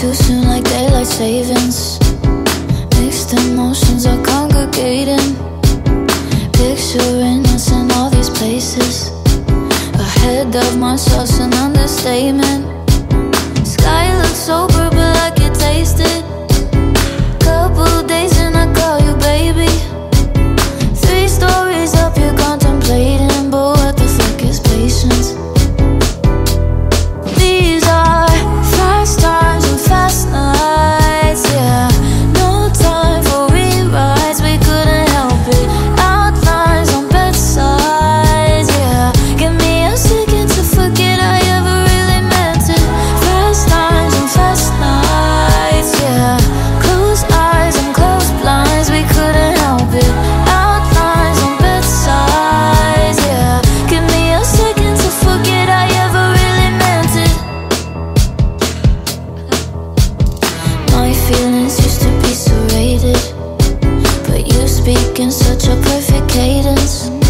too soon like daylight savings. Mixed emotions are congregating. Picturing us in all these places. Ahead of myself's an understatement. Sky looks so purple I can taste it. Couple days and I call you baby. 3 stories up you're contemplating. But what the fuck is patience? These are fast times and fast nights, yeah. No time for rewrites, we couldn't help it. Outlines on bedsides, yeah. Give me a second to forget I ever really meant it. Fast times and fast nights, yeah. Closed eyes and closed blinds, we couldn't help it. Outlines on bedsides, yeah. Give me a second to forget I ever really meant it. My feelings used to be serrated, but you speak in such a perfect cadence.